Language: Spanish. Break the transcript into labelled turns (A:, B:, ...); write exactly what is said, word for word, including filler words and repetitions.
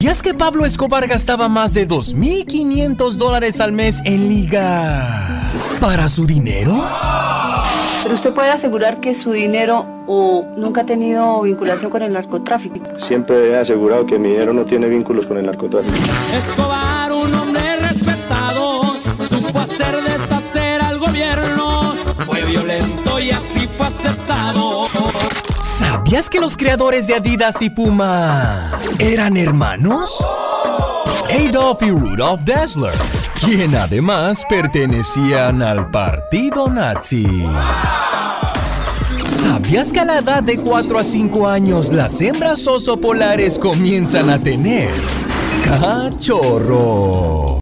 A: ¿Sabías que Pablo Escobar gastaba más de dos mil quinientos dólares al mes en ligas para su dinero?
B: Pero usted puede asegurar que su dinero o nunca ha tenido vinculación con el narcotráfico.
C: Siempre he asegurado que mi dinero no tiene vínculos con el narcotráfico.
D: Escobar, un hombre respetado, supo hacer deshacer al gobierno, fue violento y así fue aceptado.
A: ¿Sabías que los creadores de Adidas y Puma eran hermanos? Adolf y Rudolf Dassler, quien además pertenecían al partido nazi. ¿Sabías que a la edad de cuatro a cinco años las hembras oso polares comienzan a tener cachorro?